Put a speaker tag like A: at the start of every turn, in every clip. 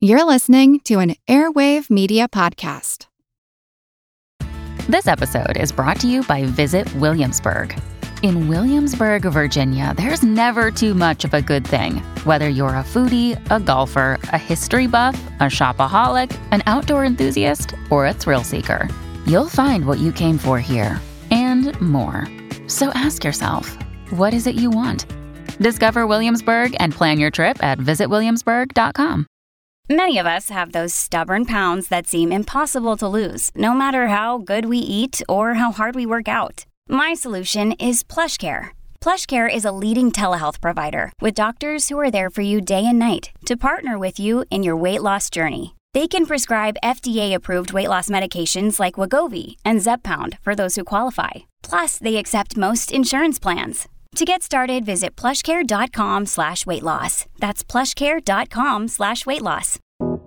A: You're listening to an Airwave Media Podcast.
B: This episode is brought to you by Visit Williamsburg. In Williamsburg, Virginia, there's never too much of a good thing. Whether you're a foodie, a golfer, a history buff, a shopaholic, an outdoor enthusiast, or a thrill seeker, you'll find what you came for here and more. So ask yourself, what is it you want? Discover Williamsburg and plan your trip at visitwilliamsburg.com.
C: Many of us have those stubborn pounds that seem impossible to lose, no matter how good we eat or how hard we work out. My solution is PlushCare. PlushCare is a leading telehealth provider with doctors who are there for you day and night to partner with you in your weight loss journey. They can prescribe FDA-approved weight loss medications like Wegovy and Zepbound for those who qualify. Plus, they accept most insurance plans. To get started, visit plushcare.com/weightloss. That's plushcare.com/weightloss.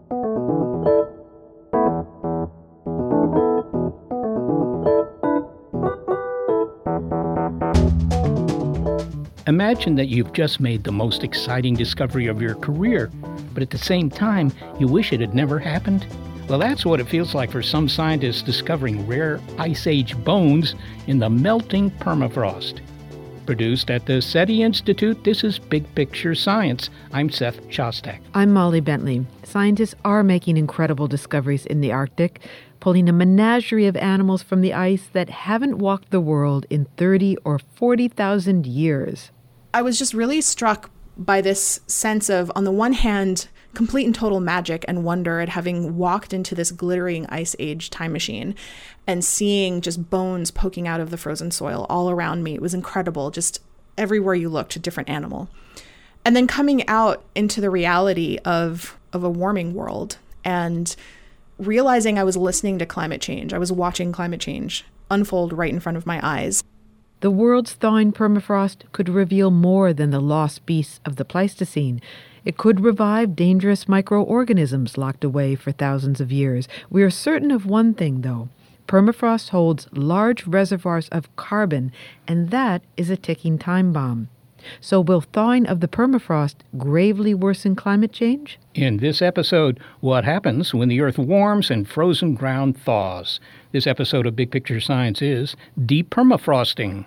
D: Imagine that you've just made the most exciting discovery of your career, but at the same time, you wish it had never happened. Well, that's what it feels like for some scientists discovering rare Ice Age bones in the melting permafrost. Produced at the SETI Institute, this is Big Picture Science. I'm Seth Shostak.
E: I'm Molly Bentley. Scientists are making incredible discoveries in the Arctic, pulling a menagerie of animals from the ice that haven't walked the world in 30 or 40,000 years.
F: I was just really struck by this sense of, on the one hand, complete and total magic and wonder at having walked into this glittering Ice Age time machine and seeing just bones poking out of the frozen soil all around me. It was incredible. Just everywhere you looked, a different animal. And then coming out into the reality of a warming world and realizing I was listening to climate change. I was watching climate change unfold right in front of my eyes.
E: The world's thawing permafrost could reveal more than the lost beasts of the Pleistocene. It could revive dangerous microorganisms locked away for thousands of years. We are certain of one thing, though. Permafrost holds large reservoirs of carbon, and that is a ticking time bomb. So will thawing of the permafrost gravely worsen climate change?
D: In this episode, what happens when the Earth warms and frozen ground thaws? This episode of Big Picture Science is Depermafrosting.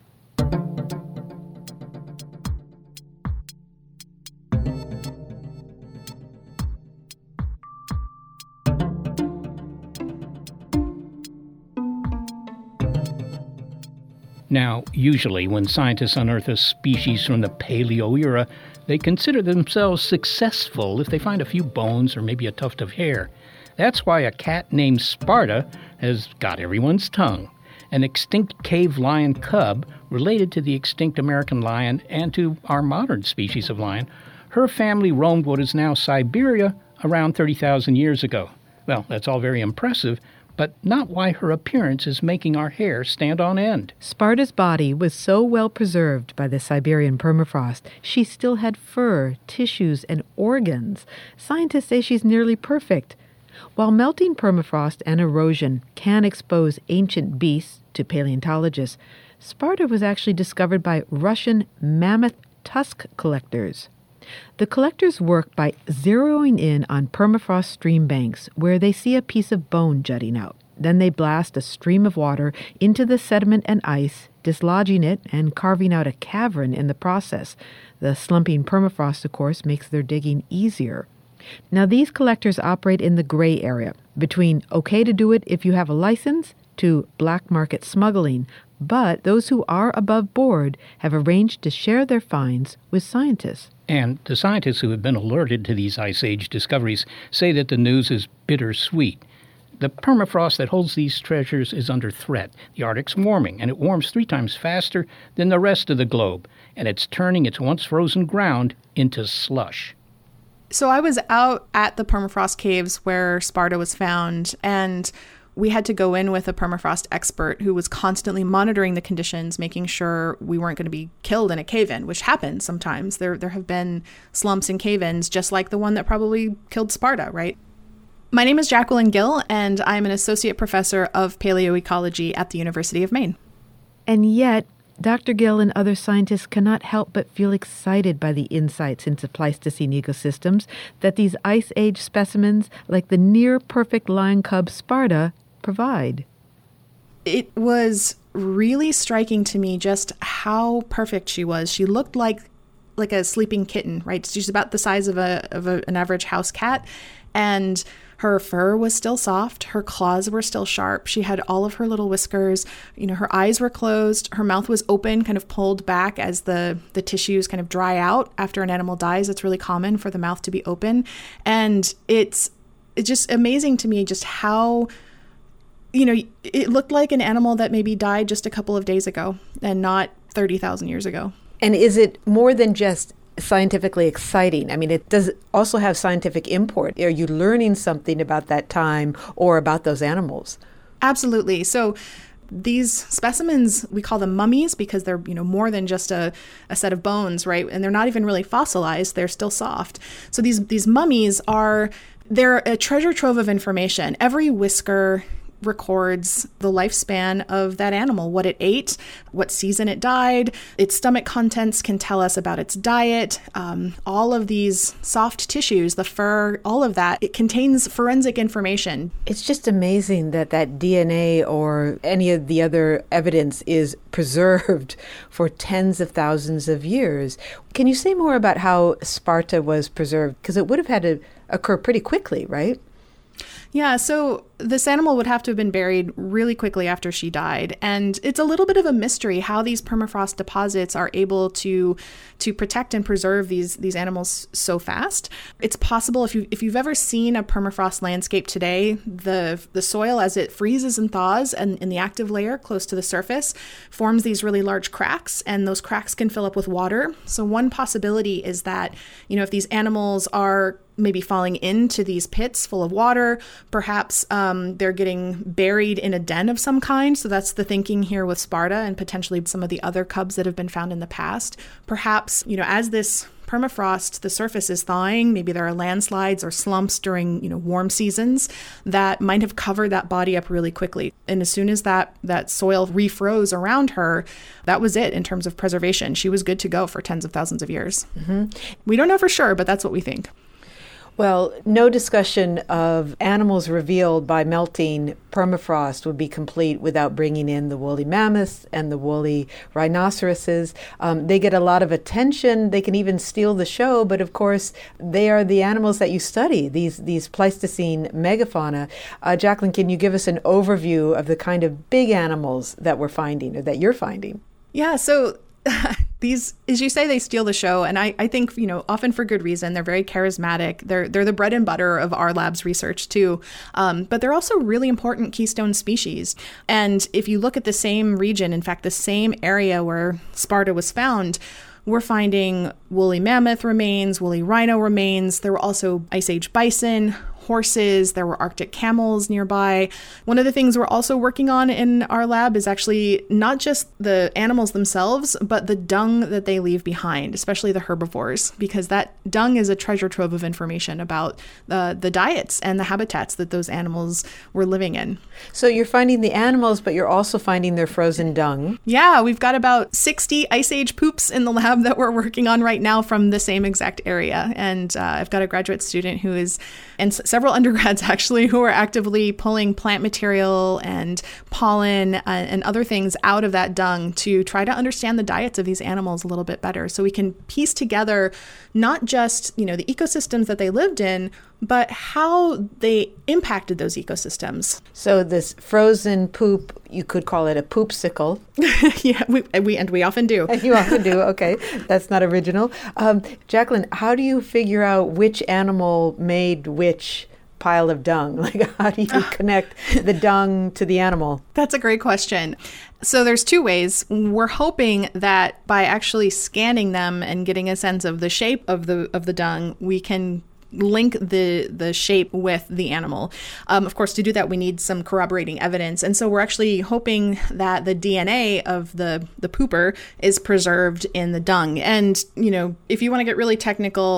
D: Now, usually when scientists unearth a species from the Paleo era, they consider themselves successful if they find a few bones or maybe a tuft of hair. That's why a cat named Sparta has got everyone's tongue. An extinct cave lion cub related to the extinct American lion and to our modern species of lion. Her family roamed what is now Siberia around 30,000 years ago. Well, that's all very impressive, but not why her appearance is making our hair stand on end.
E: Sparta's body was so well preserved by the Siberian permafrost, she still had fur, tissues, and organs. Scientists say she's nearly perfect. While melting permafrost and erosion can expose ancient beasts to paleontologists, Sparta was actually discovered by Russian mammoth tusk collectors. The collectors work by zeroing in on permafrost stream banks where they see a piece of bone jutting out. Then they blast a stream of water into the sediment and ice, dislodging it and carving out a cavern in the process. The slumping permafrost, of course, makes their digging easier. Now, these collectors operate in the gray area, between okay to do it if you have a license to black market smuggling, but those who are above board have arranged to share their finds with scientists.
D: And the scientists who have been alerted to these Ice Age discoveries say that the news is bittersweet. The permafrost that holds these treasures is under threat. The Arctic's warming, and it warms 3 times faster than the rest of the globe, and it's turning its once frozen ground into slush.
F: So I was out at the permafrost caves where Sparta was found, and we had to go in with a permafrost expert who was constantly monitoring the conditions, making sure we weren't going to be killed in a cave-in, which happens sometimes. There have been slumps in cave-ins, just like the one that probably killed Sparta, right? My name is Jacqueline Gill, and I'm an associate professor of paleoecology at the University of Maine.
E: And yet, Dr. Gill and other scientists cannot help but feel excited by the insights into Pleistocene ecosystems that these Ice Age specimens, like the near-perfect lion cub Sparta, provide.
F: It was really striking to me just how perfect she was. She looked like a sleeping kitten, right? She's about the size of an average house cat, and her fur was still soft. Her claws were still sharp. She had all of her little whiskers. Her eyes were closed. Her mouth was open, kind of pulled back as the tissues kind of dry out after an animal dies. It's really common for the mouth to be open. And it's just amazing to me just how, it looked like an animal that maybe died just a couple of days ago and not 30,000 years ago.
E: And is it more than just scientifically exciting? I mean, it does also have scientific import. Are you learning something about that time or about those animals?
F: Absolutely. So these specimens, we call them mummies because they're, more than just a set of bones, right? And they're not even really fossilized. They're still soft. So these mummies they're a treasure trove of information. Every whisker records the lifespan of that animal, what it ate, what season it died. Its stomach contents can tell us about its diet. All of these soft tissues, the fur, all of that, it contains forensic information.
E: It's just amazing that DNA or any of the other evidence is preserved for tens of thousands of years. Can you say more about how Sparta was preserved? Because it would have had to occur pretty quickly, right?
F: Yeah, so this animal would have to have been buried really quickly after she died. And it's a little bit of a mystery how these permafrost deposits are able to protect and preserve these animals so fast. It's possible if you've ever seen a permafrost landscape today, the soil as it freezes and thaws and in the active layer close to the surface forms these really large cracks, and those cracks can fill up with water. So one possibility is that, if these animals are maybe falling into these pits full of water, perhaps they're getting buried in a den of some kind. So that's the thinking here with Sparta and potentially some of the other cubs that have been found in the past. Perhaps, as this permafrost, the surface is thawing, maybe there are landslides or slumps during, warm seasons that might have covered that body up really quickly. And as soon as that soil refroze around her, that was it in terms of preservation. She was good to go for tens of thousands of years. Mm-hmm. We don't know for sure, but that's what we think.
E: Well, no discussion of animals revealed by melting permafrost would be complete without bringing in the woolly mammoths and the woolly rhinoceroses. They get a lot of attention. They can even steal the show, but of course, they are the animals that you study, these Pleistocene megafauna. Jacqueline, can you give us an overview of the kind of big animals that we're finding or that you're finding?
F: Yeah, so these, as you say, they steal the show. And I think, often for good reason. They're very charismatic. They're the bread and butter of our lab's research too. But they're also really important keystone species. And if you look at the same region, in fact, the same area where Sparta was found, we're finding woolly mammoth remains, woolly rhino remains. There were also Ice Age bison, horses, there were Arctic camels nearby. One of the things we're also working on in our lab is actually not just the animals themselves, but the dung that they leave behind, especially the herbivores, because that dung is a treasure trove of information about the diets and the habitats that those animals were living in.
E: So you're finding the animals, but you're also finding their frozen dung.
F: Yeah, we've got about 60 Ice Age poops in the lab that we're working on right now from the same exact area. And I've got a graduate student who is, and several undergrads actually, who are actively pulling plant material and pollen and other things out of that dung to try to understand the diets of these animals a little bit better, so we can piece together not just, the ecosystems that they lived in, but how they impacted those ecosystems.
E: So this frozen poop, you could call it a poopsicle.
F: Yeah, we often do.
E: You often do. Okay, that's not original. Jacqueline, how do you figure out which animal made which pile of dung? Like, how do you connect the dung to the animal?
F: That's a great question. So there's two ways. We're hoping that by actually scanning them and getting a sense of the shape of the dung, we can link the shape with the animal. Of course, to do that, we need some corroborating evidence. And so we're actually hoping that the DNA of the pooper is preserved in the dung. And, if you want to get really technical,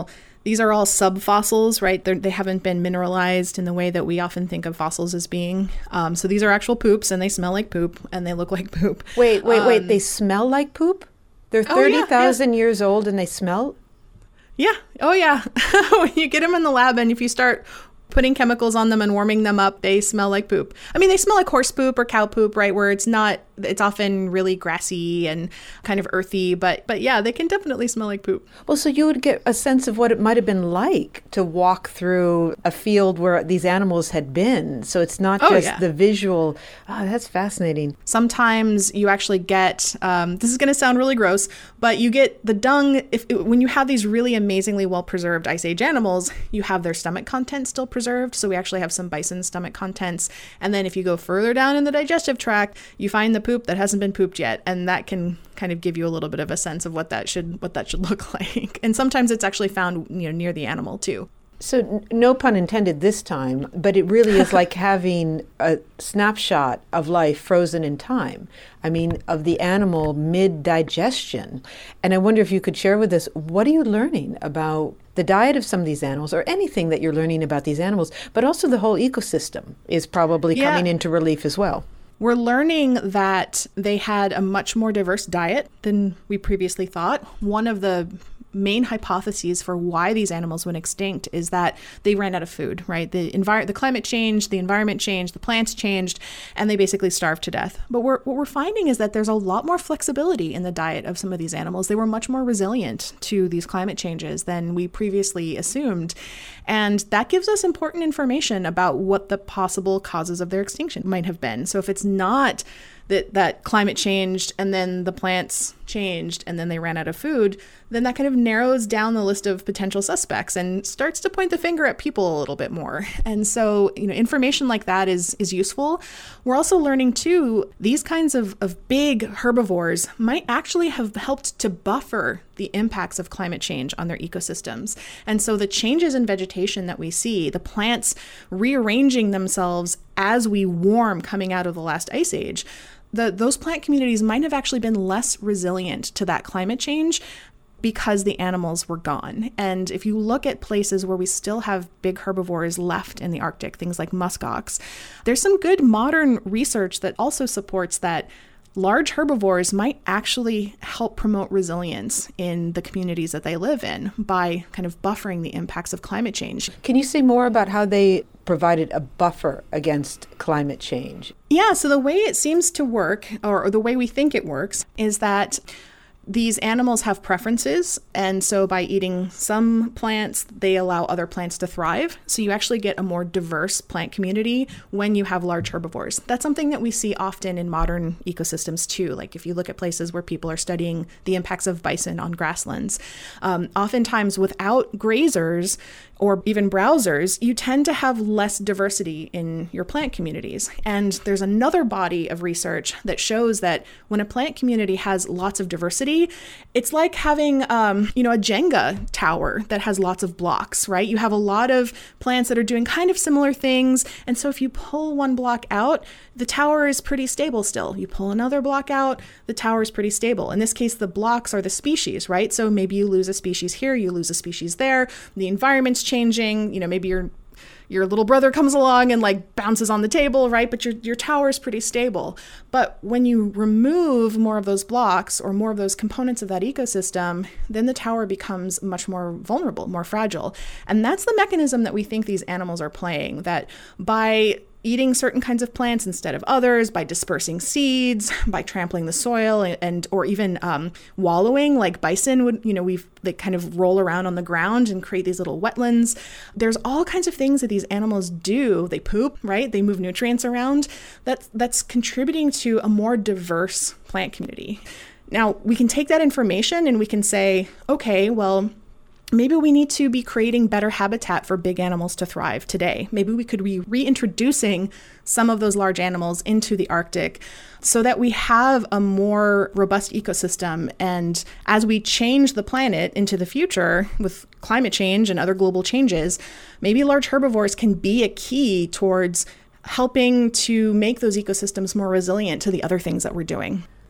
F: These are all subfossils, right? They haven't been mineralized in the way that we often think of fossils as being. So these are actual poops, and they smell like poop, and they look like poop.
E: Wait. They smell like poop? They're 30,000 years old, and they smell?
F: Yeah. Oh, yeah. When you get them in the lab, and if you start putting chemicals on them and warming them up, they smell like poop. I mean, they smell like horse poop or cow poop, right? Where it's often really grassy and kind of earthy, but yeah, they can definitely smell like poop.
E: Well, so you would get a sense of what it might have been like to walk through a field where these animals had been. So it's not just the visual. Oh, that's fascinating.
F: Sometimes you actually get, this is going to sound really gross, but you get the dung. When you have these really amazingly well-preserved Ice Age animals, you have their stomach content still preserved. So we actually have some bison stomach contents. And then if you go further down in the digestive tract, you find the poop that hasn't been pooped yet, and that can kind of give you a little bit of a sense of what that should look like. And sometimes it's actually found near the animal too.
E: So no pun intended this time, but it really is like having a snapshot of life frozen in time. I mean, of the animal mid-digestion. And I wonder if you could share with us, what are you learning about the diet of some of these animals, or anything that you're learning about these animals, but also the whole ecosystem is probably coming into relief as well.
F: We're learning that they had a much more diverse diet than we previously thought. One of the main hypotheses for why these animals went extinct is that they ran out of food, right? The climate changed, the environment changed, the plants changed, and they basically starved to death. But what we're finding is that there's a lot more flexibility in the diet of some of these animals. They were much more resilient to these climate changes than we previously assumed. And that gives us important information about what the possible causes of their extinction might have been. So if it's not that climate changed and then the plants changed and then they ran out of food, then that kind of narrows down the list of potential suspects and starts to point the finger at people a little bit more. And so, information like that is useful. We're also learning too, these kinds of big herbivores might actually have helped to buffer the impacts of climate change on their ecosystems. And so the changes in vegetation that we see, the plants rearranging themselves as we warm coming out of the last ice age, those plant communities might have actually been less resilient to that climate change because the animals were gone. And if you look at places where we still have big herbivores left in the Arctic, things like muskox, there's some good modern research that also supports that large herbivores might actually help promote resilience in the communities that they live in by kind of buffering the impacts of climate change.
E: Can you say more about how they provided a buffer against climate change?
F: Yeah, so the way it seems to work, or the way we think it works, is that these animals have preferences, and so by eating some plants, they allow other plants to thrive. So you actually get a more diverse plant community when you have large herbivores. That's something that we see often in modern ecosystems too. Like if you look at places where people are studying the impacts of bison on grasslands, oftentimes without grazers or even browsers, you tend to have less diversity in your plant communities. And there's another body of research that shows that when a plant community has lots of diversity, it's like having, a Jenga tower that has lots of blocks, right? You have a lot of plants that are doing kind of similar things. And so if you pull one block out, the tower is pretty stable still. You pull another block out, the tower is pretty stable. In this case, the blocks are the species, right? So maybe you lose a species here, you lose a species there. The environment's changing, maybe your little brother comes along and bounces on the table, right? But your tower is pretty stable. But when you remove more of those blocks or more of those components of that ecosystem, then the tower becomes much more vulnerable, more fragile. And that's the mechanism that we think these animals are playing, that by eating certain kinds of plants instead of others, by dispersing seeds, by trampling the soil, or even wallowing, like bison would, they kind of roll around on the ground and create these little wetlands. There's all kinds of things that these animals do. They poop, right? They move nutrients around. That's contributing to a more diverse plant community. Now, we can take that information and we can say, okay, well, maybe we need to be creating better habitat for big animals to thrive today. Maybe we could be reintroducing some of those large animals into the Arctic so that we have a more robust ecosystem. And as we change the planet into the future with climate change and other global changes, maybe large herbivores can be a key towards helping to make those ecosystems more resilient to the other things that we're doing.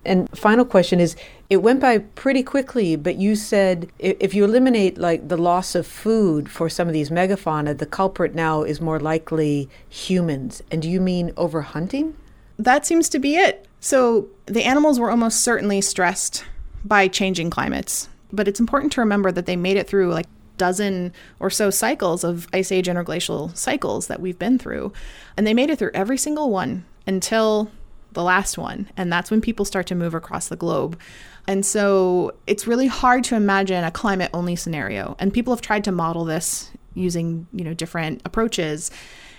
E: And final question is, it went by pretty quickly, but you said if you eliminate like the loss of food for some of these megafauna, the culprit now is more likely humans. And do you mean overhunting?
F: That seems to be it. So the animals were almost certainly stressed by changing climates. But it's important to remember that they made it through like dozen or so cycles of ice age interglacial cycles that we've been through. And they made it through every single one until the last one. And that's when people start to move across the globe. And so it's really hard to imagine a climate only scenario. And people have tried to model this using, different approaches.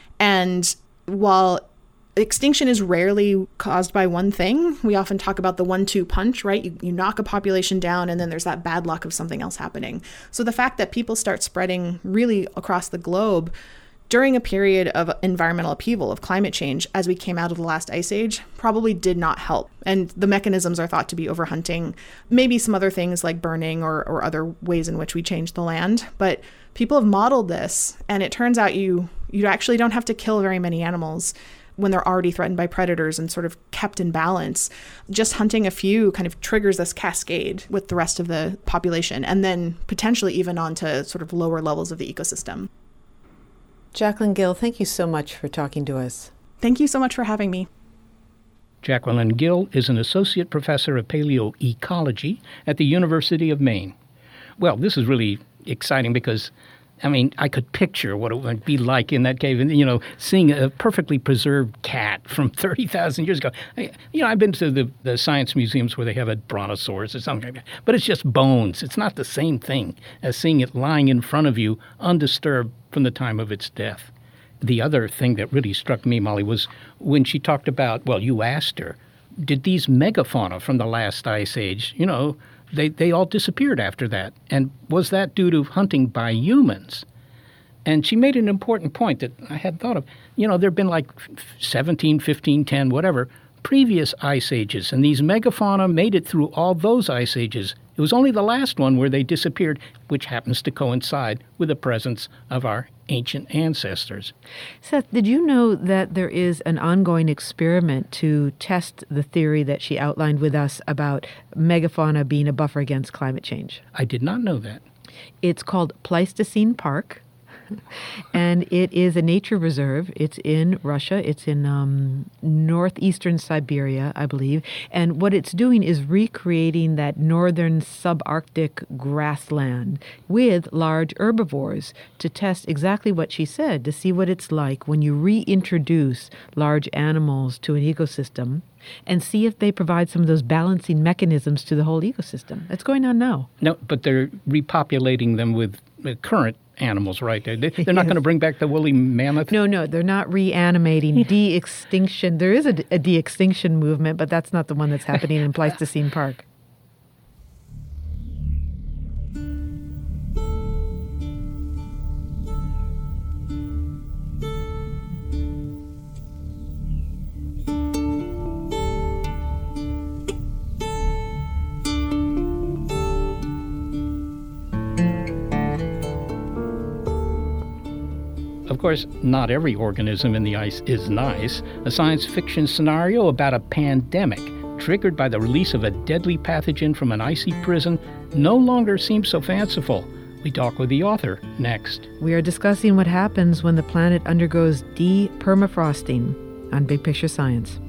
F: And while extinction is rarely caused by one thing, we often talk about the 1-2 punch, right? You knock a population down and then there's that bad luck of something else happening. So the fact that people start spreading really across the globe during a period of environmental upheaval, of climate change, as we came out of the last ice age, probably did not help. And the mechanisms are thought to be overhunting, maybe some other things like burning or other ways in which we change the land. But people have modeled this, and it turns out you actually don't have to kill very many animals when they're already threatened by predators and sort of kept in balance. Just hunting a few kind of triggers this cascade with the rest of the population, and then potentially even onto sort of lower levels of the ecosystem.
E: Jacqueline Gill, thank you so much for talking to us.
F: Thank you so much for having me.
D: Jacqueline Gill is an associate professor of paleoecology at the University of Maine. Well, this is really exciting because, I could picture what it would be like in that cave and, seeing a perfectly preserved cat from 30,000 years ago. I've been to the science museums where they have a brontosaurus or something like that, but it's just bones. It's not the same thing as seeing it lying in front of you undisturbed from the time of its death. The other thing that really struck me, Molly, was when she talked about, you asked her, did these megafauna from the last ice age, they all disappeared after that. And was that due to hunting by humans? And she made an important point that I had thought of. There have been like 17, 15, 10, whatever, previous ice ages. And these megafauna made it through all those ice ages. It was only the last one where they disappeared, which happens to coincide with the presence of our ancient ancestors.
E: Seth, did you know that there is an ongoing experiment to test the theory that she outlined with us about megafauna being a buffer against climate change?
D: I did not know that.
E: It's called Pleistocene Park. And it is a nature reserve. It's in Russia. It's in northeastern Siberia, I believe. And what it's doing is recreating that northern subarctic grassland with large herbivores to test exactly what she said, to see what it's like when you reintroduce large animals to an ecosystem and see if they provide some of those balancing mechanisms to the whole ecosystem. That's going on now.
D: No, but they're repopulating them with current animals, right? They're not going to bring back the woolly mammoth?
E: No, they're not reanimating de-extinction. There is a de-extinction movement, but that's not the one that's happening in Pleistocene Park.
D: Of course, not every organism in the ice is nice. A science fiction scenario about a pandemic triggered by the release of a deadly pathogen from an icy prison no longer seems so fanciful. We talk with the author next.
E: We are discussing what happens when the planet undergoes de-permafrosting on Big Picture Science.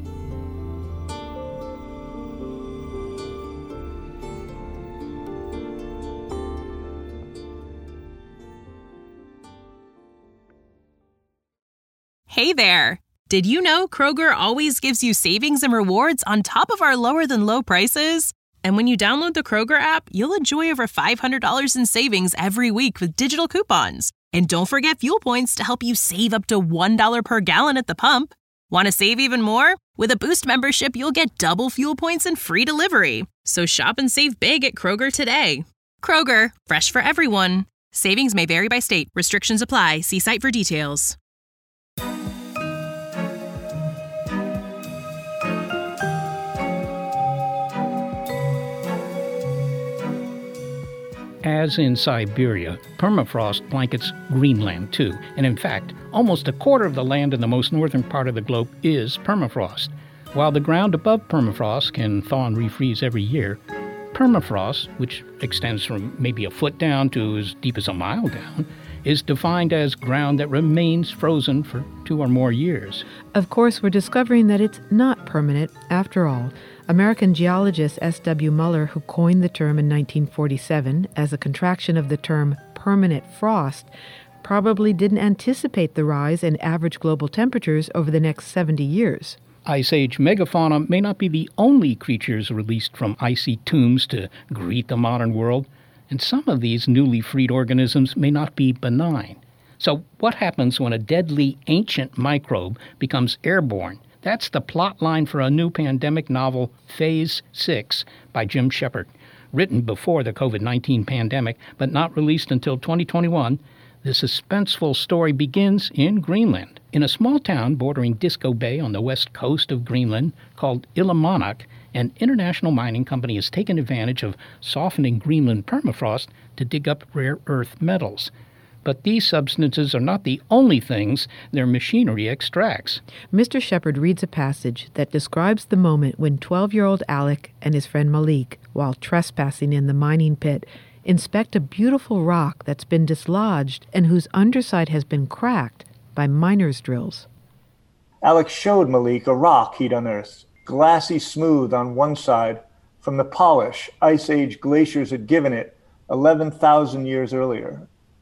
G: Hey there! Did you know Kroger always gives you savings and rewards on top of our lower-than-low prices? And when you download the Kroger app, you'll enjoy over $500 in savings every week with digital coupons. And don't forget fuel points to help you save up to $1 per gallon at the pump. Want to save even more? With a Boost membership, you'll get double fuel points and free delivery. So shop and save big at Kroger today. Kroger, fresh for everyone. Savings may vary by state. Restrictions apply. See site for details.
D: As in Siberia, permafrost blankets Greenland too, and in fact, almost a quarter of the land in the most northern part of the globe is permafrost. While the ground above permafrost can thaw and refreeze every year, permafrost, which extends from maybe a foot down to as deep as a mile down, is defined as ground that remains frozen for 2 or more years.
E: Of course, we're discovering that it's not permanent after all. American geologist S.W. Muller, who coined the term in 1947 as a contraction of the term permanent frost, probably didn't anticipate the rise in average global temperatures over the next 70 years.
D: Ice Age megafauna may not be the only creatures released from icy tombs to greet the modern world, and some of these newly freed organisms may not be benign. So what happens when a deadly ancient microbe becomes airborne? That's the plot line for a new pandemic novel, Phase 6, by Jim Shepard. Written before the COVID-19 pandemic, but not released until 2021, the suspenseful story begins in Greenland. In a small town bordering Disco Bay on the west coast of Greenland called Ilmanak, an international mining company has taken advantage of softening Greenland permafrost to dig up rare earth metals. But these substances are not the only things their machinery extracts.
E: Mr. Shepard reads a passage that describes the moment when 12-year-old Alec and his friend Malik, while trespassing in the mining pit, inspect a beautiful rock that's been dislodged and whose underside has been cracked by miners' drills.
H: Alec showed Malik a rock he'd unearthed, glassy smooth on one side from the polish Ice Age glaciers had given it 11,000 years earlier.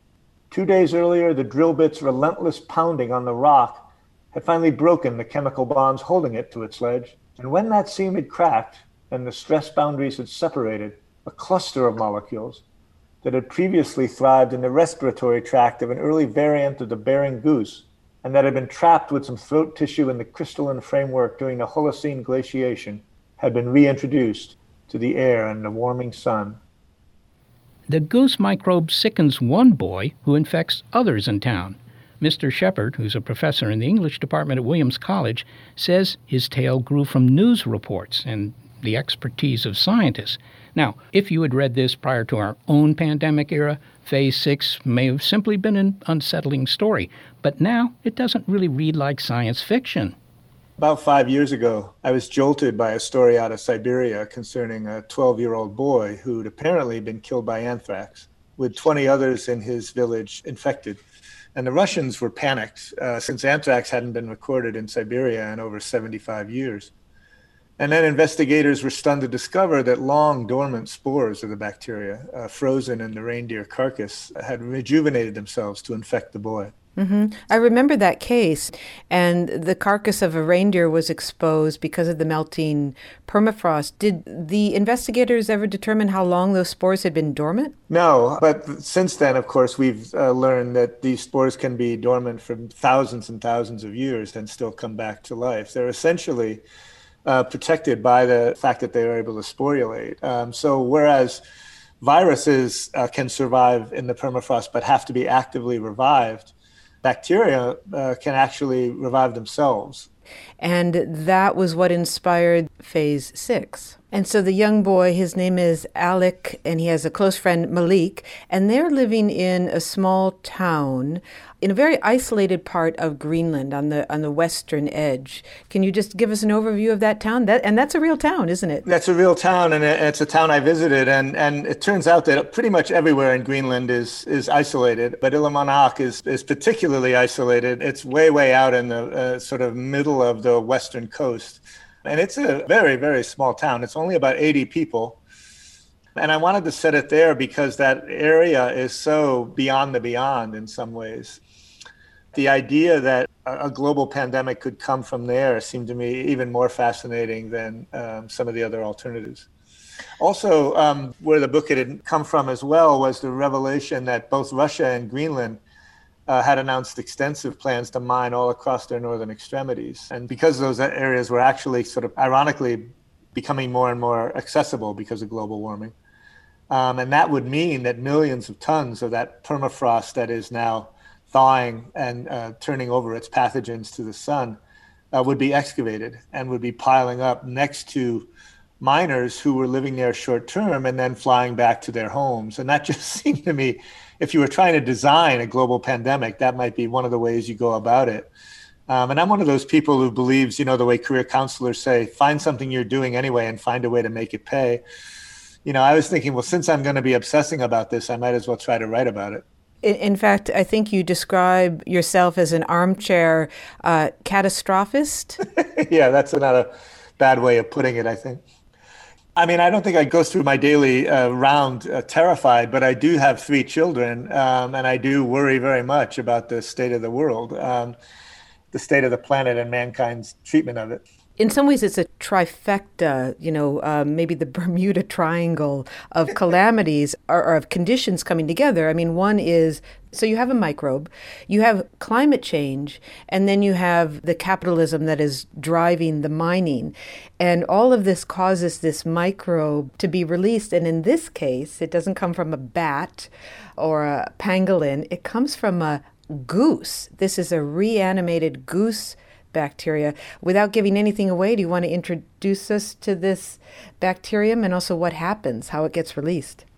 H: 2 days earlier, the drill bit's relentless pounding on the rock had finally broken the chemical bonds holding it to its ledge. And when that seam had cracked and the stress boundaries had separated, a cluster of molecules that had previously thrived in the respiratory tract of an early variant of the Bering goose, and that had been trapped with some throat tissue in the crystalline framework during the Holocene glaciation, had been reintroduced to the air and the warming sun.
D: The goose microbe sickens one boy who infects others in town. Mr. Shepard, who's a professor in the English department at Williams College, says his tale grew from news reports and the expertise of scientists. Now, if you had read this prior to our own pandemic era, Phase 6 may have simply been an unsettling story. But now it doesn't really read like science fiction.
H: About 5 years ago, I was jolted by a story out of Siberia concerning a 12-year-old boy who'd apparently been killed by anthrax, with 20 others in his village infected. And the Russians were panicked, since anthrax hadn't been recorded in Siberia in over 75 years. And then investigators were stunned to discover that long dormant spores of the bacteria, frozen in the reindeer carcass, had rejuvenated themselves to infect the boy.
I: Mm-hmm. I remember that case, and the carcass of a reindeer was exposed because of the melting permafrost. Did the investigators ever determine how long those spores had been dormant?
H: No, but since then, of course, we've learned that these spores can be dormant for thousands and thousands of years and still come back to life. They're essentially protected by the fact that they are able to sporulate. So whereas viruses can survive in the permafrost but have to be actively revived, bacteria can actually revive themselves.
I: And that was what inspired Phase 6. And so the young boy, his name is Alec, and he has a close friend, Malik, and they're living in a small town in a very isolated part of Greenland on the western edge. Can you just give us an overview of that town? And that's a real town, isn't it?
H: That's a real town, and it's a town I visited, and it turns out that pretty much everywhere in Greenland is isolated, but Ilmanak is particularly isolated. It's way out in the sort of middle of the western coast. And it's a very, very small town. It's only about 80 people. And I wanted to set it there because that area is so beyond the beyond in some ways. The idea that a global pandemic could come from there seemed to me even more fascinating than some of the other alternatives. Also, where the book had come from as well was the revelation that both Russia and Greenland had announced extensive plans to mine all across their northern extremities. And because those areas were actually sort of ironically becoming more and more accessible because of global warming. And that would mean that millions of tons of that permafrost that is now thawing and turning over its pathogens to the sun would be excavated and would be piling up next to miners who were living there short term and then flying back to their homes. And that just seemed to me, if you were trying to design a global pandemic, that might be one of the ways you go about it. And I'm one of those people who believes, the way career counselors say, find something you're doing anyway and find a way to make it pay. I was thinking, well, since I'm going to be obsessing about this, I might as well try to write about it.
I: In fact, I think you describe yourself as an armchair catastrophist.
H: Yeah, that's not a bad way of putting it, I think. I mean, I don't think I go through my daily round terrified, but I do have 3 children, and I do worry very much about the state of the world, the state of the planet and mankind's treatment of it.
I: In some ways, it's a trifecta, maybe the Bermuda Triangle of calamities or of conditions coming together. I mean, one is, so you have a microbe, you have climate change, and then you have the capitalism that is driving the mining. And all of this causes this microbe to be released. And in this case, it doesn't come from a bat or a pangolin. It comes from a goose. This is a reanimated goose bacteria. Without giving anything away, do you want to introduce us to this bacterium and also what happens, how it gets released?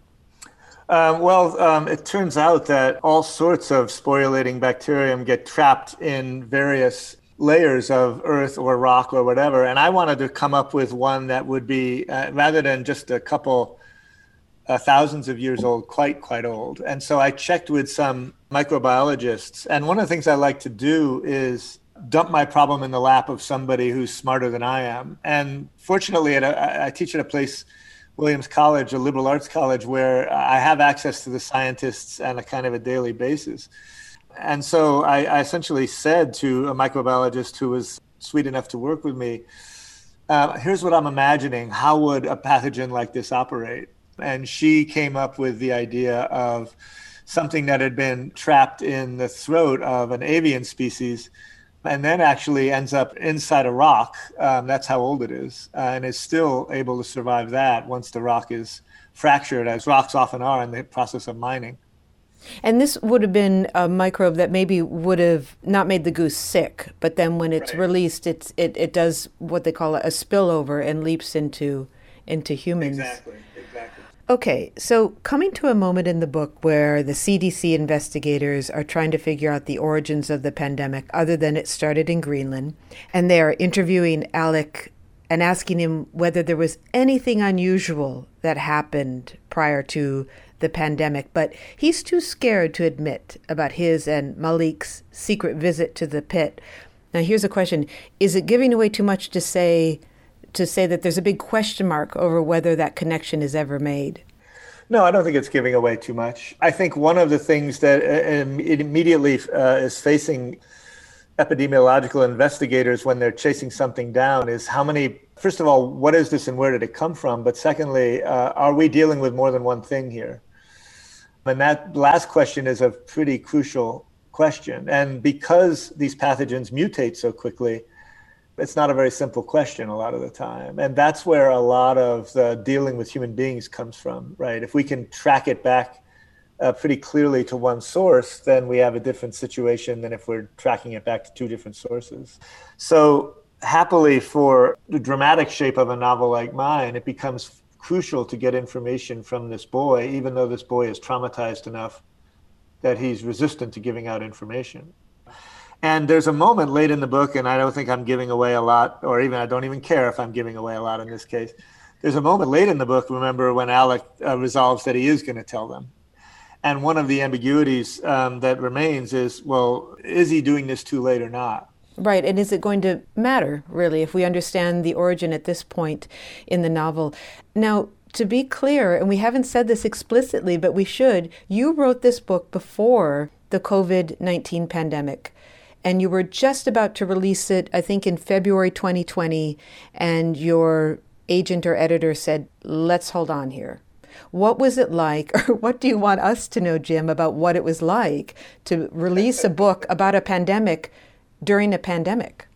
H: It turns out that all sorts of sporulating bacterium get trapped in various layers of earth or rock or whatever. And I wanted to come up with one that would be, rather than just a couple thousands of years old, quite old. And so I checked with some microbiologists. And one of the things I like to do is dump my problem in the lap of somebody who's smarter than I am. And fortunately, I teach at a place, Williams College, a liberal arts college, where I have access to the scientists on a kind of a daily basis. And so I essentially said to a microbiologist who was sweet enough to work with me, here's what I'm imagining. How would a pathogen like this operate? And she came up with the idea of something that had been trapped in the throat of an avian species and then actually ends up inside a rock. That's how old it is, and is still able to survive that once the rock is fractured, as rocks often are in the process of mining.
I: And this would have been a microbe that maybe would have not made the goose sick, but then when it's released, it does what they call a spillover and leaps into humans.
H: Exactly.
I: Okay, so coming to a moment in the book where the CDC investigators are trying to figure out the origins of the pandemic, other than it started in Greenland, and they are interviewing Alec and asking him whether there was anything unusual that happened prior to the pandemic, but he's too scared to admit about his and Malik's secret visit to the pit. Now, here's a question. Is it giving away too much to say that there's a big question mark over whether that connection is ever made?
H: No, I don't think it's giving away too much. I think one of the things that it immediately is facing epidemiological investigators when they're chasing something down is first of all, what is this and where did it come from? But secondly, are we dealing with more than one thing here? And that last question is a pretty crucial question. And because these pathogens mutate so quickly, it's not a very simple question a lot of the time. And that's where a lot of the dealing with human beings comes from, right? If we can track it back pretty clearly to one source, then we have a different situation than if we're tracking it back to 2 different sources. So happily for the dramatic shape of a novel like mine, it becomes crucial to get information from this boy, even though this boy is traumatized enough that he's resistant to giving out information. And there's a moment late in the book, and I don't think I'm giving away a lot, or even I don't even care if I'm giving away a lot in this case. There's a moment late in the book, remember, when Alec resolves that he is going to tell them. And one of the ambiguities that remains is, well, is he doing this too late or not?
I: Right, and is it going to matter, really, if we understand the origin at this point in the novel? Now, to be clear, and we haven't said this explicitly, but we should, you wrote this book before the COVID-19 pandemic. And you were just about to release it, I think, in February 2020, and your agent or editor said, let's hold on here. What was it like, or what do you want us to know, Jim, about what it was like to release a book about a pandemic during a pandemic?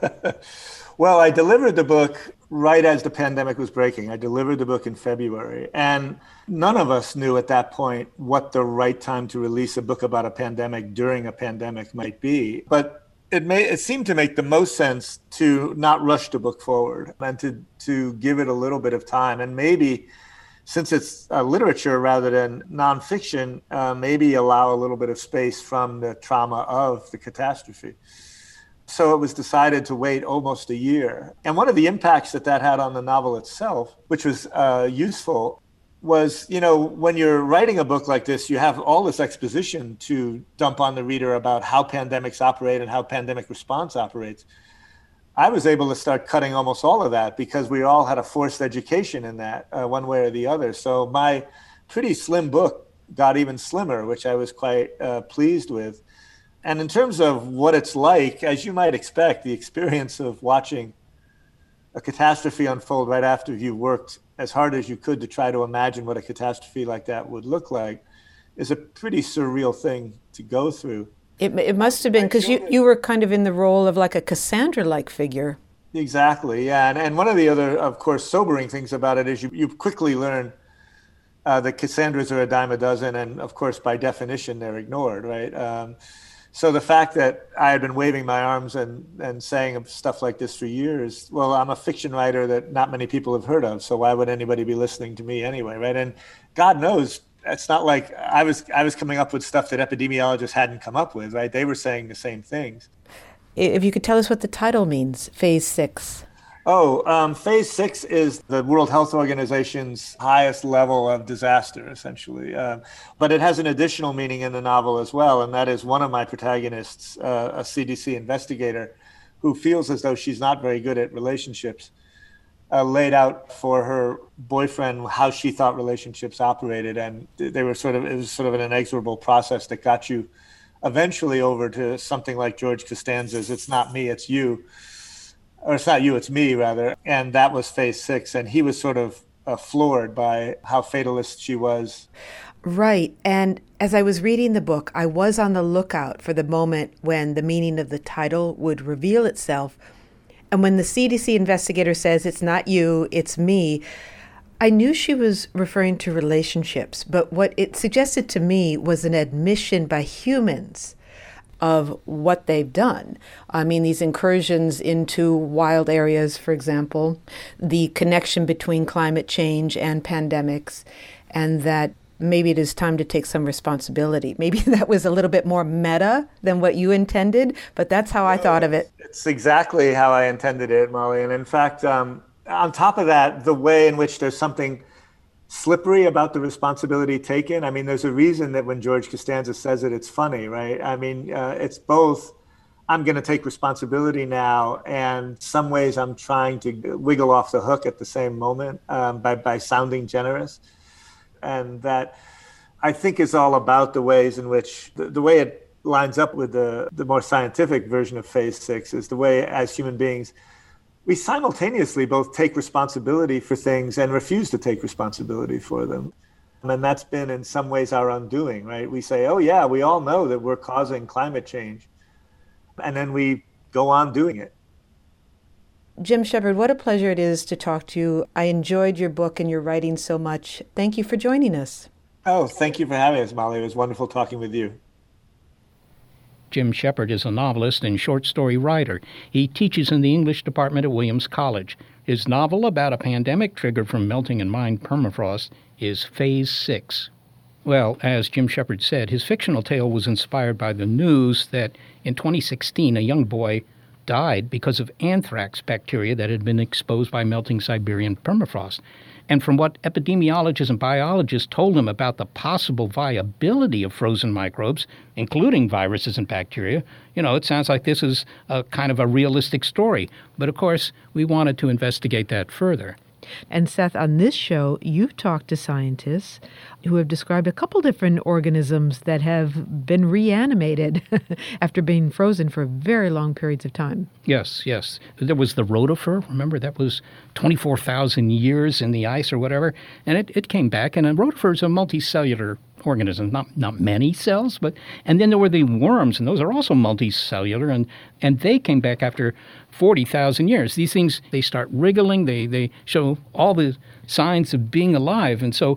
H: Well, I delivered the book right as the pandemic was breaking. I delivered the book in February, and none of us knew at that point what the right time to release a book about a pandemic during a pandemic might be. But it seemed to make the most sense to not rush the book forward and to give it a little bit of time. And maybe, since it's literature rather than nonfiction, maybe allow a little bit of space from the trauma of the catastrophe. So it was decided to wait almost a year. And one of the impacts that had on the novel itself, which was useful, was, when you're writing a book like this, you have all this exposition to dump on the reader about how pandemics operate and how pandemic response operates. I was able to start cutting almost all of that because we all had a forced education in that one way or the other. So my pretty slim book got even slimmer, which I was quite pleased with. And in terms of what it's like, as you might expect, the experience of watching a catastrophe unfold right after you worked as hard as you could to try to imagine what a catastrophe like that would look like is a pretty surreal thing to go through.
I: It must have been, because you were kind of in the role of like a Cassandra-like figure.
H: Exactly, yeah. And one of the other, of course, sobering things about it is you quickly learn that Cassandras are a dime a dozen, and of course, by definition, they're ignored, right? So the fact that I had been waving my arms and saying stuff like this for years, well, I'm a fiction writer that not many people have heard of, so why would anybody be listening to me anyway, right? And God knows, it's not like I was coming up with stuff that epidemiologists hadn't come up with, right? They were saying the same things.
I: If you could tell us what the title means, Phase 6.
H: Phase 6 is the World Health Organization's highest level of disaster, essentially. But it has an additional meaning in the novel as well, and that is one of my protagonists, a CDC investigator, who feels as though she's not very good at relationships, laid out for her boyfriend how she thought relationships operated, and it was sort of an inexorable process that got you eventually over to something like George Costanza's "It's not me, it's you." Or it's not you, it's me, rather. And that was Phase 6. And he was sort of floored by how fatalist she was.
I: Right. And as I was reading the book, I was on the lookout for the moment when the meaning of the title would reveal itself. And when the CDC investigator says, "It's not you, it's me," I knew she was referring to relationships. But what it suggested to me was an admission by humans of what they've done. I mean, these incursions into wild areas, for example, the connection between climate change and pandemics, and that maybe it is time to take some responsibility. Maybe that was a little bit more meta than what you intended, but that's how I thought of it.
H: It's exactly how I intended it, Molly. And in fact, on top of that, the way in which there's something slippery about the responsibility taken. I mean, there's a reason that when George Costanza says it, it's funny, right? I mean, it's both, I'm going to take responsibility now, and some ways I'm trying to wiggle off the hook at the same moment by sounding generous. And that, I think, is all about the ways in which, the way it lines up with the more scientific version of Phase 6 is the way, as human beings, we simultaneously both take responsibility for things and refuse to take responsibility for them. And that's been in some ways our undoing, right? We say, oh yeah, we all know that we're causing climate change. And then we go on doing it.
I: Jim Shepard, what a pleasure it is to talk to you. I enjoyed your book and your writing so much. Thank you for joining us.
H: Oh, thank you for having us, Molly. It was wonderful talking with you.
D: Jim Shepard is a novelist and short story writer. He teaches in the English department at Williams College. His novel about a pandemic triggered from melting and mined permafrost is Phase 6. Well, as Jim Shepard said, his fictional tale was inspired by the news that in 2016 a young boy died because of anthrax bacteria that had been exposed by melting Siberian permafrost. And from what epidemiologists and biologists told him about the possible viability of frozen microbes, including viruses and bacteria, it sounds like this is a kind of a realistic story. But of course, we wanted to investigate that further.
E: And Seth, on this show, you've talked to scientists who have described a couple different organisms that have been reanimated after being frozen for very long periods of time.
D: Yes. There was the rotifer. Remember, that was 24,000 years in the ice or whatever. And it came back. And a rotifer is a multicellular organism, not many cells, and then there were the worms, and those are also multicellular, and they came back after 40,000 years. These things, they start wriggling, they show all the signs of being alive, and so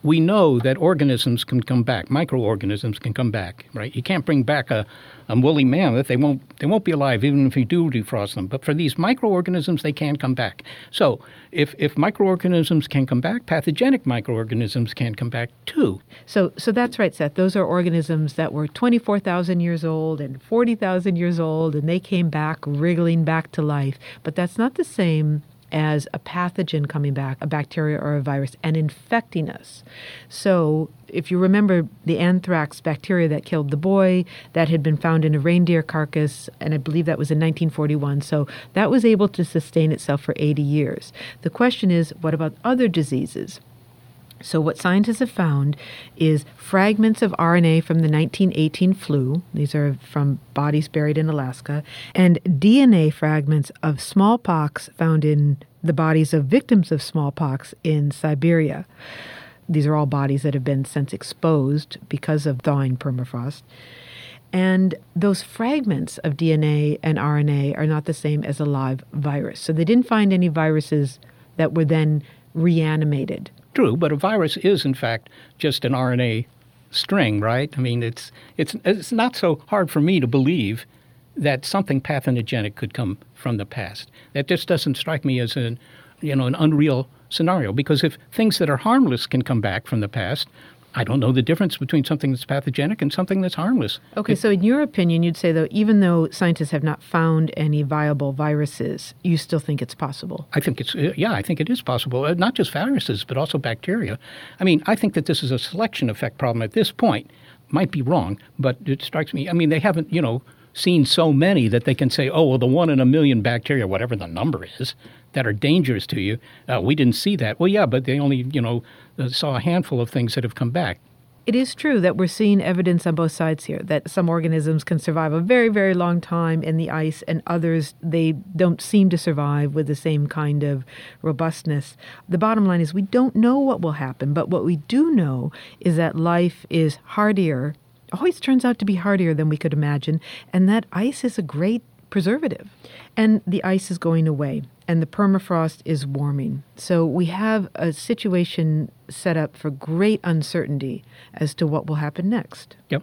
D: we know that organisms can come back. Microorganisms can come back, right? You can't bring back a woolly mammoth. They won't be alive even if you do defrost them. But for these microorganisms, they can come back. So if microorganisms can come back, pathogenic microorganisms can come back too.
E: So that's right, Seth. Those are organisms that were 24,000 years old and 40,000 years old, and they came back, wriggling back to life. But that's not the same as a pathogen coming back, a bacteria or a virus, and infecting us. So if you remember the anthrax bacteria that killed the boy, that had been found in a reindeer carcass, and I believe that was in 1941. So that was able to sustain itself for 80 years. The question is, what about other diseases? So what scientists have found is fragments of RNA from the 1918 flu. These are from bodies buried in Alaska. And DNA fragments of smallpox found in the bodies of victims of smallpox in Siberia. These are all bodies that have been since exposed because of thawing permafrost. And those fragments of DNA and RNA are not the same as a live virus. So they didn't find any viruses that were then reanimated.
D: True, but a virus is, in fact, just an RNA string, right? I mean, it's not so hard for me to believe that something pathogenic could come from the past. That just doesn't strike me as an unreal scenario, because if things that are harmless can come back from the past, I don't know the difference between something that's pathogenic and something that's harmless.
E: Okay, so in your opinion, you'd say, though, even though scientists have not found any viable viruses, you still think it's possible?
D: I think I think it is possible. Not just viruses, but also bacteria. I mean, I think that this is a selection effect problem at this point. Might be wrong, but it strikes me, I mean, they haven't, seen so many that they can say, oh, well, the 1 in a million bacteria, whatever the number is, that are dangerous to you, we didn't see that. Well, yeah, but they only, saw a handful of things that have come back.
E: It is true that we're seeing evidence on both sides here, that some organisms can survive a very, very long time in the ice, and others, they don't seem to survive with the same kind of robustness. The bottom line is we don't know what will happen, but what we do know is that life is hardier, always turns out to be hardier than we could imagine, and that ice is a great preservative. And the ice is going away, and the permafrost is warming. So we have a situation set up for great uncertainty as to what will happen next.
D: Yep.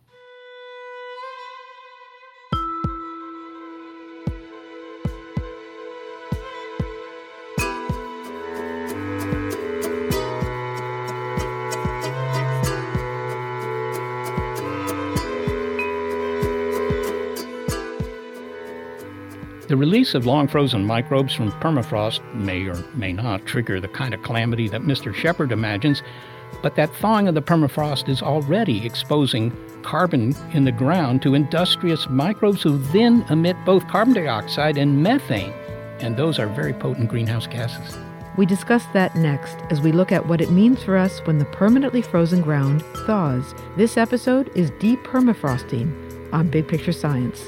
D: The release of long-frozen microbes from permafrost may or may not trigger the kind of calamity that Mr. Shepard imagines, but that thawing of the permafrost is already exposing carbon in the ground to industrious microbes who then emit both carbon dioxide and methane, and those are very potent greenhouse gases.
E: We discuss that next as we look at what it means for us when the permanently frozen ground thaws. This episode is Depermafrosting on Big Picture Science.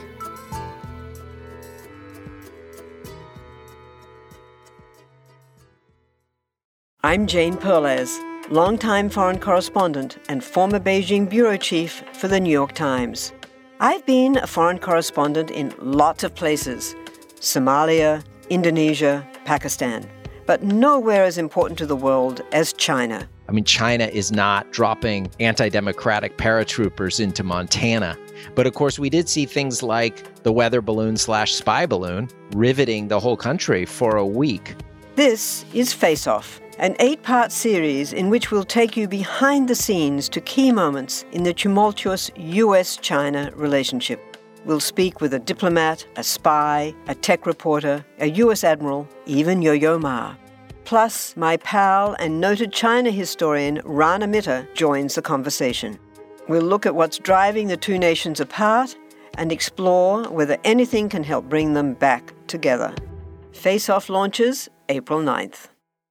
J: I'm Jane Perlez, longtime foreign correspondent and former Beijing bureau chief for the New York Times. I've been a foreign correspondent in lots of places: Somalia, Indonesia, Pakistan, but nowhere as important to the world as China.
K: I mean, China is not dropping anti-democratic paratroopers into Montana. But of course, we did see things like the weather balloon/spy balloon riveting the whole country for a week.
J: This is Face Off, an 8-part series in which we'll take you behind the scenes to key moments in the tumultuous U.S.-China relationship. We'll speak with a diplomat, a spy, a tech reporter, a U.S. admiral, even Yo-Yo Ma. Plus, my pal and noted China historian Rana Mitter joins the conversation. We'll look at what's driving the two nations apart and explore whether anything can help bring them back together. Face Off launches April 9th.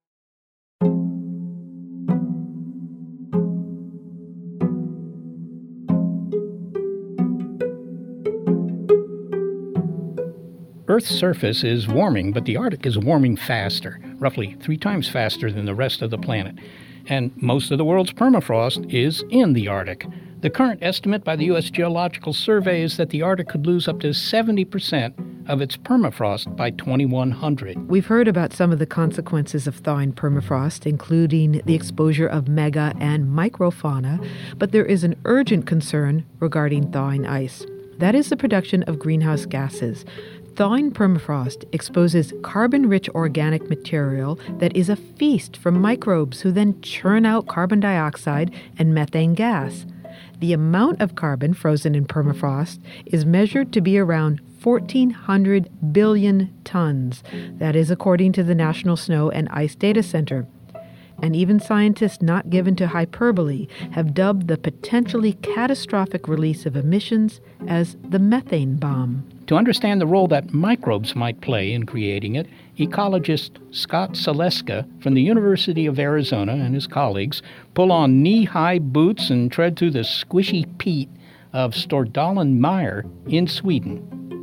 D: Earth's surface is warming, but the Arctic is warming faster, roughly 3 times faster than the rest of the planet. And most of the world's permafrost is in the Arctic. The current estimate by the U.S. Geological Survey is that the Arctic could lose up to 70% of its permafrost by 2100.
E: We've heard about some of the consequences of thawing permafrost, including the exposure of mega and microfauna, but there is an urgent concern regarding thawing ice. That is the production of greenhouse gases. Thawing permafrost exposes carbon-rich organic material that is a feast for microbes who then churn out carbon dioxide and methane gas. The amount of carbon frozen in permafrost is measured to be around 1,400 billion tons. That is according to the National Snow and Ice Data Center. And even scientists not given to hyperbole have dubbed the potentially catastrophic release of emissions as the methane bomb.
D: To understand the role that microbes might play in creating it, ecologist Scott Saleska from the University of Arizona and his colleagues pull on knee-high boots and tread through the squishy peat of Stordalen Mire in Sweden.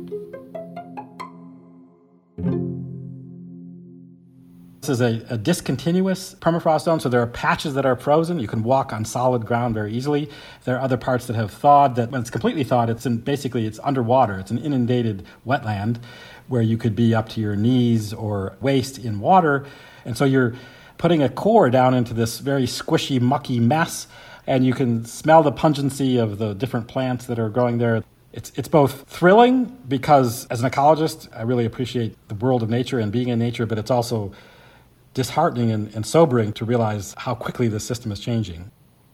L: This is a discontinuous permafrost zone, so there are patches that are frozen. You can walk on solid ground very easily. There are other parts that have thawed, that when it's completely thawed, it's underwater. It's an inundated wetland where you could be up to your knees or waist in water. And so you're putting a core down into this very squishy, mucky mess, and you can smell the pungency of the different plants that are growing there. It's both thrilling because, as an ecologist, I really appreciate the world of nature and being in nature, but it's also disheartening and sobering to realize how quickly the system is changing.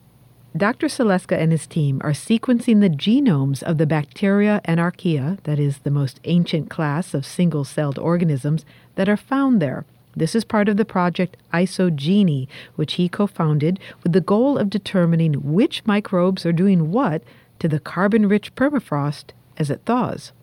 E: Dr. Saleska and his team are sequencing the genomes of the bacteria and archaea, that is the most ancient class of single-celled organisms, that are found there. This is part of the project IsoGenie, which he co-founded with the goal of determining which microbes are doing what to the carbon-rich permafrost as it thaws.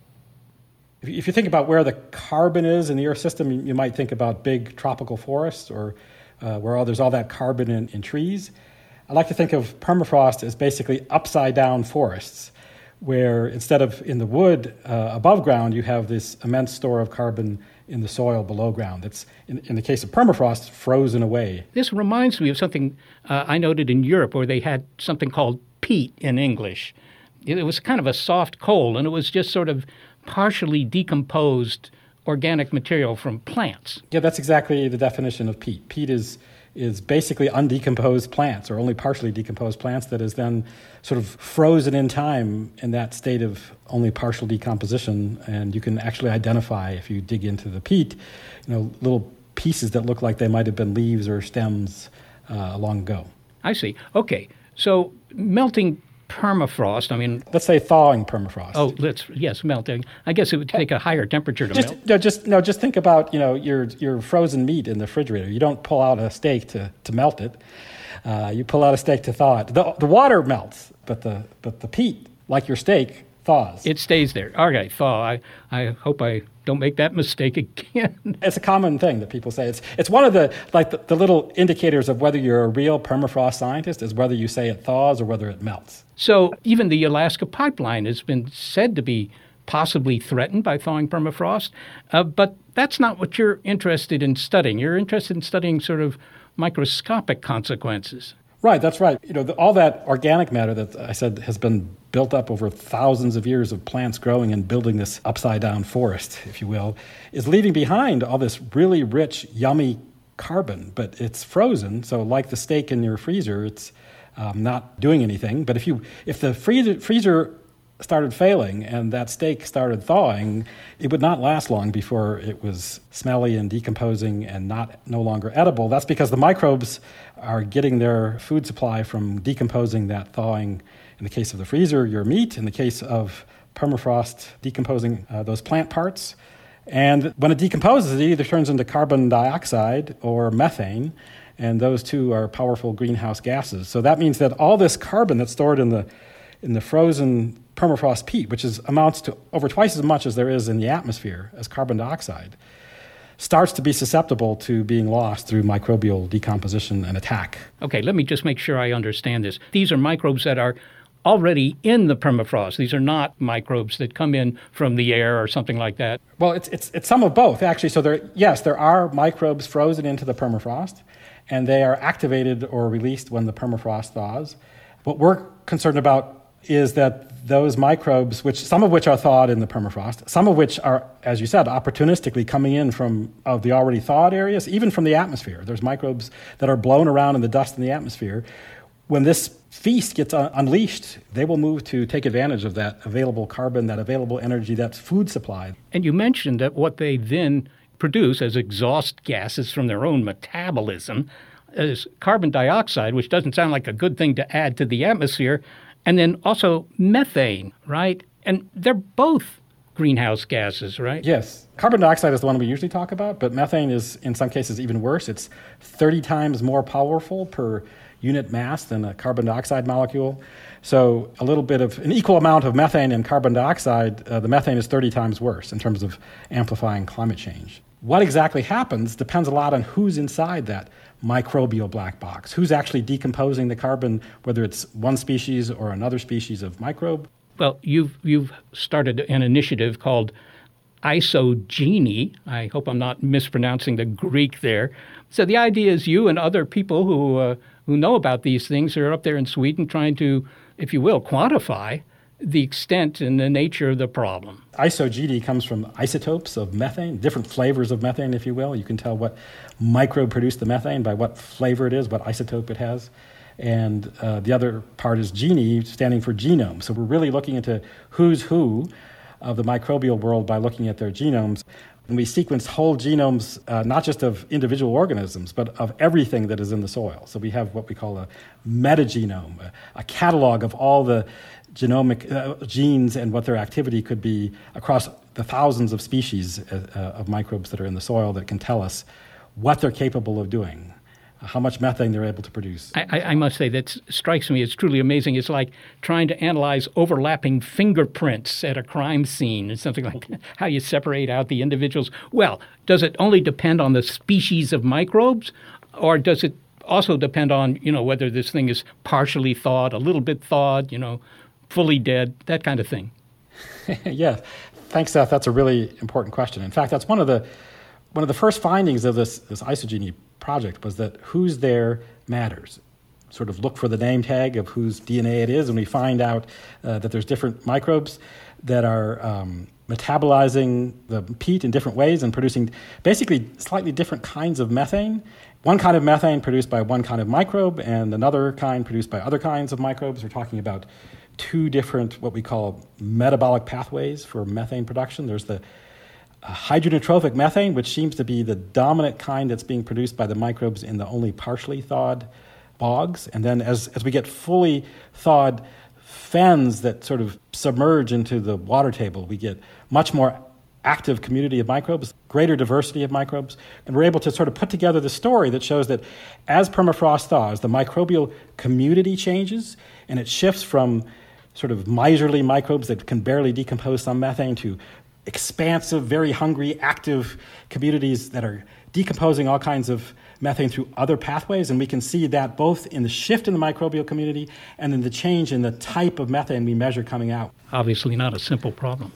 L: If you think about where the carbon is in the Earth system, you might think about big tropical forests or where there's all that carbon in trees. I like to think of permafrost as basically upside-down forests, where instead of in the wood above ground, you have this immense store of carbon in the soil below ground. That's, in the case of permafrost, frozen away.
D: This reminds me of something I noted in Europe where they had something called peat in English. It was kind of a soft coal, and it was just sort of partially decomposed organic material from plants.
L: Yeah, that's exactly the definition of peat. Peat is basically undecomposed plants, or only partially decomposed plants, that is then sort of frozen in time in that state of only partial decomposition. And you can actually identify, if you dig into the peat, little pieces that look like they might have been leaves or stems long ago.
D: I see. Okay, so melting permafrost,
L: let's say thawing permafrost.
D: Oh, melting. I guess it would take a higher temperature to melt.
L: Just think about, your frozen meat in the refrigerator. You don't pull out a steak to melt it. You pull out a steak to thaw it. The water melts, but the peat, like your steak, thaws.
D: It stays there. All right, thaw. I hope I don't make that mistake again.
L: It's a common thing that people say. It's one of the little indicators of whether you're a real permafrost scientist is whether you say it thaws or whether it melts.
D: So even the Alaska pipeline has been said to be possibly threatened by thawing permafrost, but that's not what you're interested in studying. You're interested in studying sort of microscopic consequences.
L: Right, that's right. All that organic matter that I said has been built up over thousands of years of plants growing and building this upside-down forest, if you will, is leaving behind all this really rich, yummy carbon, but it's frozen. So like the steak in your freezer, it's not doing anything. But if the freezer started failing and that steak started thawing, it would not last long before it was smelly and decomposing and no longer edible. That's because the microbes are getting their food supply from decomposing that thawing. In the case of the freezer, your meat. In the case of permafrost, decomposing those plant parts. And when it decomposes, it either turns into carbon dioxide or methane, and those two are powerful greenhouse gases. So that means that all this carbon that's stored in the frozen permafrost peat, which amounts to over twice as much as there is in the atmosphere as carbon dioxide, starts to be susceptible to being lost through microbial decomposition and attack.
D: Okay, let me just make sure I understand this. These are microbes that are already in the permafrost. These are not microbes that come in from the air or something like that.
L: Well, it's some of both, actually. So there are microbes frozen into the permafrost, and they are activated or released when the permafrost thaws. What we're concerned about is that those microbes, some of which are thawed in the permafrost, some of which are, as you said, opportunistically coming in from the already thawed areas, even from the atmosphere. There's microbes that are blown around in the dust in the atmosphere. When this feast gets unleashed, they will move to take advantage of that available carbon, that available energy, that food supply.
D: And you mentioned that what they then produce as exhaust gases from their own metabolism is carbon dioxide, which doesn't sound like a good thing to add to the atmosphere, and then also methane, right? And they're both greenhouse gases, right?
L: Yes. Carbon dioxide is the one we usually talk about, but methane is, in some cases, even worse. It's 30 times more powerful per unit mass than a carbon dioxide molecule. So a little bit of an equal amount of methane and carbon dioxide, the methane is 30 times worse in terms of amplifying climate change. What exactly happens depends a lot on who's inside that microbial black box, who's actually decomposing the carbon, whether it's one species or another species of microbe.
D: Well, you've started an initiative called Isogeny. I hope I'm not mispronouncing the Greek there. So the idea is you and other people who know about these things are up there in Sweden trying to, if you will, quantify the extent and the nature of the problem.
L: Isogeny comes from isotopes of methane, different flavors of methane, if you will. You can tell what microbe produced the methane by what flavor it is, what isotope it has. And the other part is gene, standing for genome. So we're really looking into who's who of the microbial world by looking at their genomes. And we sequenced whole genomes, not just of individual organisms, but of everything that is in the soil. So we have what we call a metagenome, a catalog of all the genomic genes and what their activity could be across the thousands of species of microbes that are in the soil that can tell us what they're capable of doing, how much methane they're able to produce.
D: I must say that strikes me as truly amazing. It's like trying to analyze overlapping fingerprints at a crime scene. It's something like how you separate out the individuals. Well, does it only depend on the species of microbes, or does it also depend on, whether this thing is partially thawed, a little bit thawed, fully dead, that kind of thing?
L: Yeah. Thanks, Seth. That's a really important question. In fact, that's one of the first findings of this Isogeny project was that who's there matters. Sort of look for the name tag of whose DNA it is, and we find out that there's different microbes that are metabolizing the peat in different ways and producing basically slightly different kinds of methane. One kind of methane produced by one kind of microbe and another kind produced by other kinds of microbes. We're talking about two different, what we call metabolic pathways for methane production. There's the hydroneutrophic methane, which seems to be the dominant kind that's being produced by the microbes in the only partially thawed bogs. And then as we get fully thawed fens that sort of submerge into the water table, we get much more active community of microbes, greater diversity of microbes, and we're able to sort of put together the story that shows that as permafrost thaws, the microbial community changes, and it shifts from sort of miserly microbes that can barely decompose some methane to expansive, very hungry, active communities that are decomposing all kinds of methane through other pathways. And we can see that both in the shift in the microbial community and in the change in the type of methane we measure coming out.
D: Obviously not a simple problem.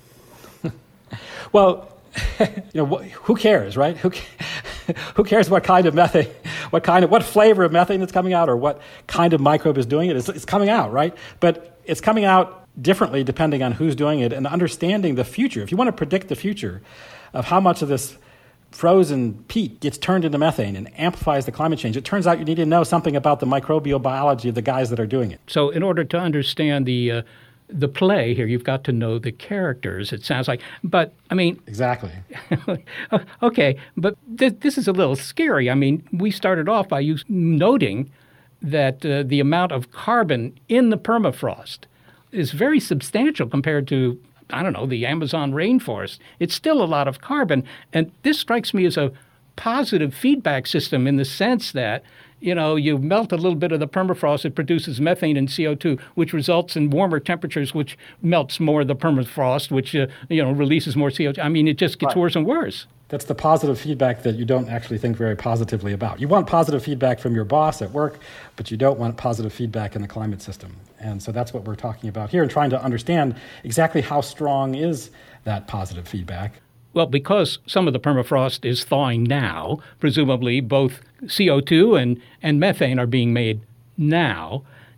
L: Well, who cares, right? Who cares what kind of methane, what flavor of methane that's coming out or what kind of microbe is doing it? It's coming out, right? But it's coming out differently depending on who's doing it and understanding the future. If you want to predict the future of how much of this frozen peat gets turned into methane and amplifies the climate change, it turns out you need to know something about the microbial biology of the guys that are doing it.
D: So in order to understand the play here, you've got to know the characters, it sounds like. But, I mean...
L: Exactly.
D: Okay, but this is a little scary. I mean, we started off by you noting that the amount of carbon in the permafrost is very substantial compared to, the Amazon rainforest. It's still a lot of carbon. And this strikes me as a positive feedback system in the sense that, you melt a little bit of the permafrost, it produces methane and CO2, which results in warmer temperatures, which melts more of the permafrost, which, releases more CO2. I mean, it just gets worse and worse.
L: That's the positive feedback that you don't actually think very positively about. You want positive feedback from your boss at work, but you don't want positive feedback in the climate system. And so that's what we're talking about here and trying to understand exactly how strong is that positive feedback.
D: Well, because some of the permafrost is thawing now, presumably both CO2 and methane are being made now.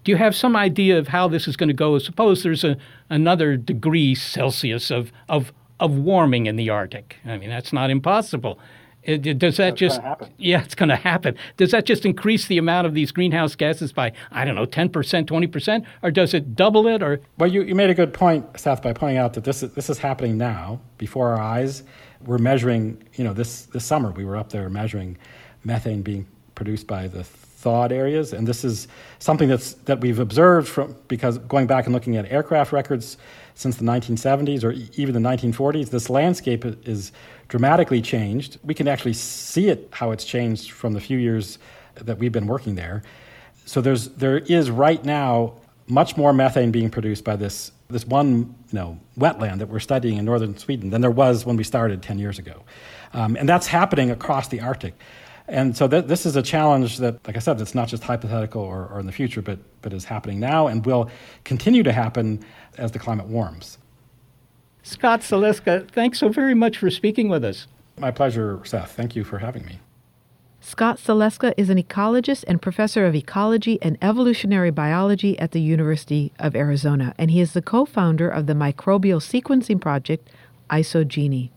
D: Do you have some idea of how this is going to go? Suppose there's another degree Celsius of warming in the Arctic. I mean, that's not impossible. Does that just happen? Yeah, it's going to happen. Does that just increase the amount of these greenhouse gases by, 10%, 20%, or does it double it? Or
L: well, you made a good point, Seth, by pointing out that this is happening now before our eyes. We're measuring, this summer we were up there measuring methane being produced by the thawed areas, and this is something that we've observed because going back and looking at aircraft records since the 1970s or even the 1940s, this landscape is dramatically changed. We can actually see it, how it's changed from the few years that we've been working there. So there is right now much more methane being produced by this one wetland that we're studying in northern Sweden than there was when we started 10 years ago. And that's happening across the Arctic. And so this is a challenge that, like I said, that's not just hypothetical or in the future, but is happening now and will continue to happen as the climate warms.
D: Scott Saleska, thanks so very much for speaking with us.
L: My pleasure, Seth. Thank you for having me.
E: Scott Saleska is an ecologist and professor of ecology and evolutionary biology at the University of Arizona, and he is the co-founder of the microbial sequencing project, IsoGenie.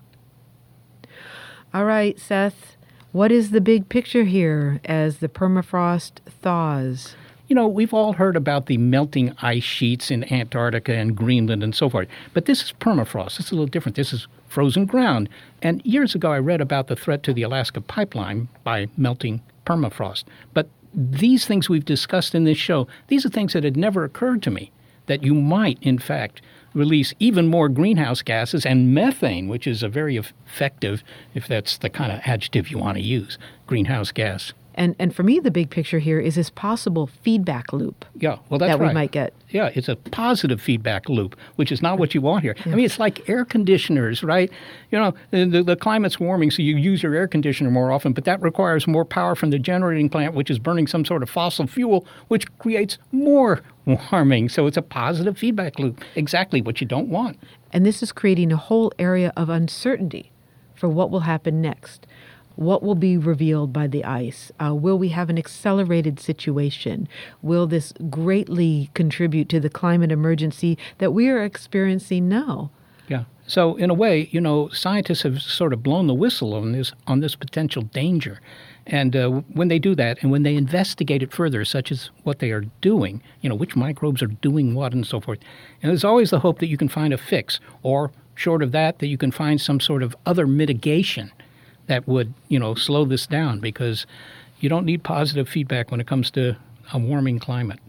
E: All right, Seth, what is the big picture here as the permafrost thaws?
D: We've all heard about the melting ice sheets in Antarctica and Greenland and so forth, but this is permafrost. It's a little different. This is frozen ground. And years ago, I read about the threat to the Alaska pipeline by melting permafrost. But these things we've discussed in this show, these are things that had never occurred to me, that you might, in fact, release even more greenhouse gases and methane, which is a very effective, if that's the kind of adjective you want to use, greenhouse gas.
E: And for me, the big picture here is this possible feedback loop.
D: Yeah, well, that's
E: that
D: right.
E: we might get.
D: Yeah, it's a positive feedback loop, which is not what you want here. Yeah. I mean, it's like air conditioners, right? The climate's warming, so you use your air conditioner more often, but that requires more power from the generating plant, which is burning some sort of fossil fuel, which creates more warming. So it's a positive feedback loop, exactly what you don't want.
E: And this is creating a whole area of uncertainty for what will happen next. What will be revealed by the ice? Will we have an accelerated situation? Will this greatly contribute to the climate emergency that we are experiencing now?
D: Yeah. So in a way, scientists have sort of blown the whistle on this potential danger. And when they do that and when they investigate it further, such as what they are doing, which microbes are doing what and so forth, and there's always the hope that you can find a fix, or short of that you can find some sort of other mitigation that would, slow this down, because you don't need positive feedback when it comes to a warming climate.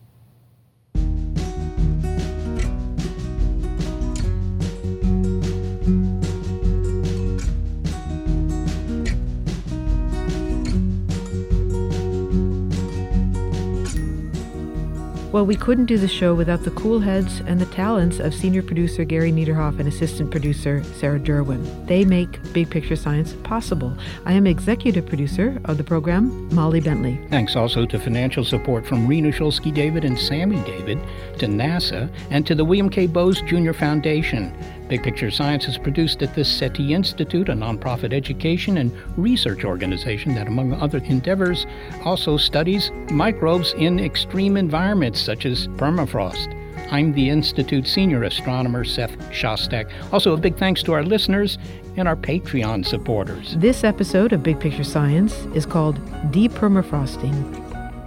E: Well, we couldn't do the show without the cool heads and the talents of senior producer Gary Niederhoff and assistant producer Sarah Derwin. They make Big Picture Science possible. I am executive producer of the program, Molly Bentley.
D: Thanks also to financial support from Rena Shulsky David and Sammy David, to NASA, and to the William K. Bose Jr. Foundation. Big Picture Science is produced at the SETI Institute, a nonprofit education and research organization that, among other endeavors, also studies microbes in extreme environments such as permafrost. I'm the Institute's senior astronomer, Seth Shostak. Also, a big thanks to our listeners and our Patreon supporters.
E: This episode of Big Picture Science is called Depermafrosting.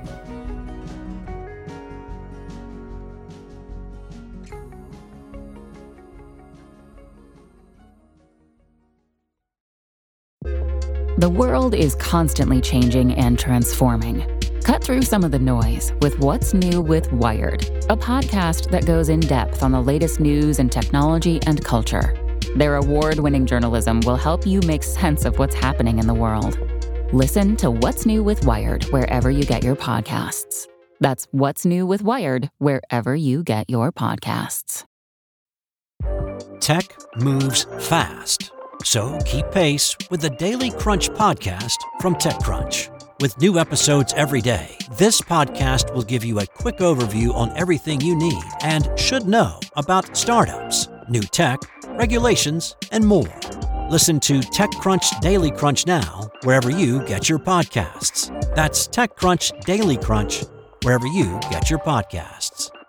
B: The world is constantly changing and transforming. Cut through some of the noise with What's New with Wired, a podcast that goes in depth on the latest news and technology and culture. Their award-winning journalism will help you make sense of what's happening in the world. Listen to What's New with Wired wherever you get your podcasts. That's What's New with Wired wherever you get your podcasts.
M: Tech moves fast. So keep pace with the Daily Crunch podcast from TechCrunch. With new episodes every day, this podcast will give you a quick overview on everything you need and should know about startups, new tech, regulations, and more. Listen to TechCrunch Daily Crunch now, wherever you get your podcasts. That's TechCrunch Daily Crunch wherever you get your podcasts.